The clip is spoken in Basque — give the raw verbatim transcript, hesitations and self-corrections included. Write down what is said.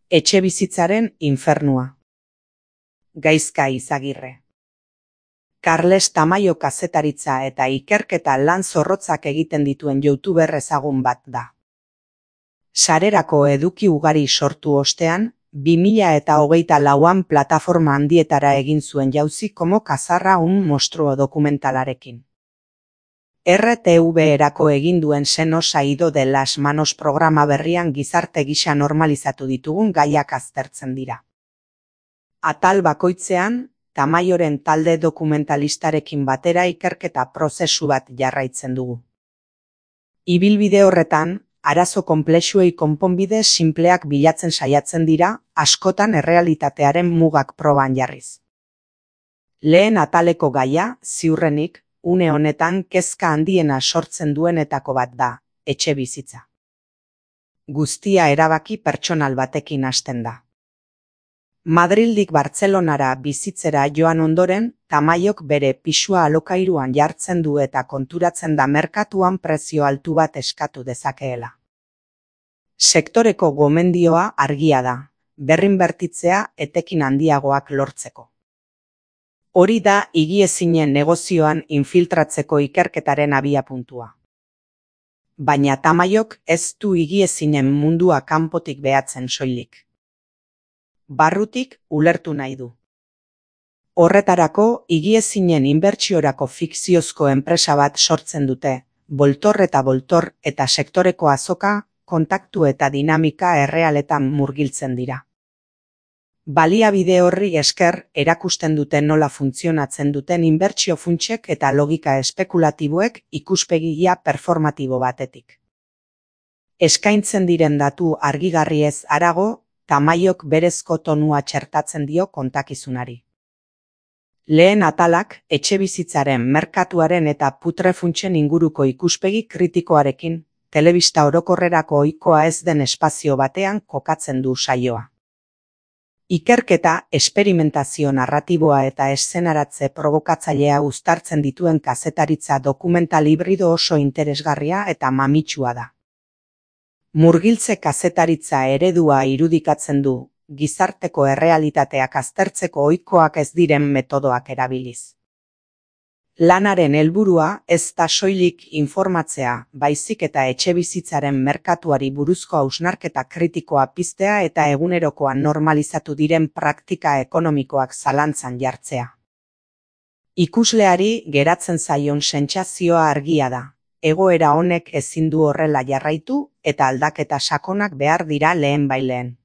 Etxebizitzaren infernua. Gaizka Izagirre. Carles Tamayo kazetaritza eta ikerketa lan zorrotzak egiten dituen youtuber ezagun bat da. Sarerako eduki ugari sortu ostean, bi mila eta hogeita lauan plataforma handietara egin zuen jauzi como Cazarra un monstruo dokumentalarekin. R T V erako egin duen Se nos ha ido de las manos programa berrian gizarte gisa normalizatu ditugun gaiak aztertzen dira. Atal bakoitzean, Tamayoren talde dokumentalistarekin batera ikerketa prozesu bat jarraitzen dugu. Ibilbide horretan, arazo konplexuei konponbide sinpleak bilatzen saiatzen dira, askotan errealitatearen mugak proban jarriz. Lehen ataleko gaia, ziurrenik, une honetan kezka handiena sortzen duenetako bat da, etxebizitza. Guztia erabaki pertsonal batekin hasten da. Madrildik Bartzelonara bizitzera joan ondoren, Tamayok bere pisua alokairuan jartzen du eta konturatzen da merkatuan prezio altu bat eskatu dezakeela. Sektoreko gomendioa argia da, berrinbertitzea etekin handiagoak lortzeko. Hori da higiezinen negozioan infiltratzeko ikerketaren abiapuntua. Baina Tamayok ez du higiezinen mundua kanpotik behatzen soilik. Barrutik ulertu nahi du. Horretarako, higiezinen inbertsiorako fikziozko enpresa bat sortzen dute, boltor eta boltor eta sektoreko azoka, kontaktu eta dinamika errealetan murgiltzen dira. Baliabide horri esker erakusten duten nola funtzionatzen duten inbertsio funtsek eta logika espekulatiboek ikuspegia performatibo batetik. Eskaintzen diren datu argigarriez harago, Tamayok berezko tonua txertatzen dio kontakizunari. Lehen atalak etxebizitzaren merkatuaren eta putrefuntsen inguruko ikuspegi kritikoarekin, telebista orokorrerako ohikoa ez den espazio batean kokatzen du saioa. Ikerketa, esperimentazio narratiboa eta eszenaratze provokatzailea uztartzen dituen kazetaritza dokumental hibrido oso interesgarria eta mamitsua da. Murgiltze kazetaritza eredua irudikatzen du, gizarteko errealitateak aztertzeko ohikoak ez diren metodoak erabiliz. Lanaren helburua ez da soilik informatzea, baizik eta etxebizitzaren merkatuari buruzko hausnarketa kritikoa piztea eta egunerokoan normalizatu diren praktika ekonomikoak zalantzan jartzea. Ikusleari geratzen zaion sentsazioa argia da. Egoera honek ezin du horrela jarraitu eta aldaketa sakonak behar dira lehenbailehen.